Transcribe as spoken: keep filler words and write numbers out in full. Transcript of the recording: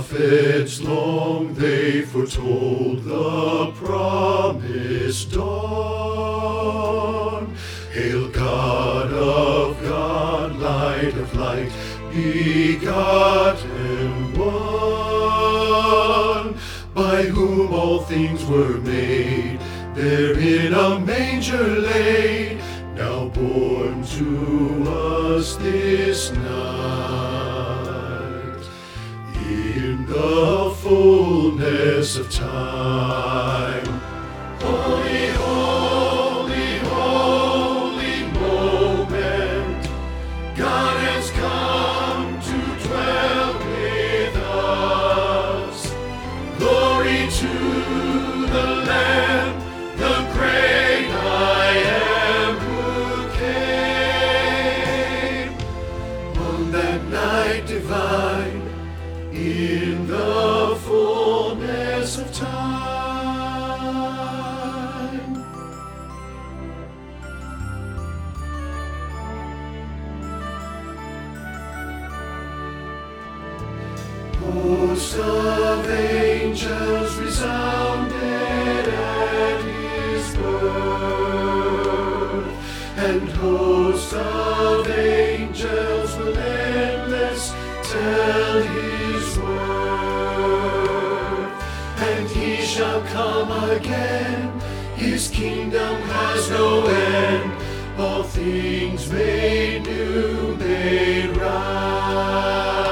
prophets long they foretold the promised dawn. Hail God of God, light of light, begotten one, by whom all things were made, there in a manger laid, now born to us this night, in the fullness of time. Holy, holy, holy moment, God has come to dwell with us. Glory to the Lamb, the great I am, who came on that night divine, in the fullness of time. Hosts of angels resounded at his birth, and hosts of angels relentless tell his worth. And he shall come again, his kingdom has no end, all things made new, made right.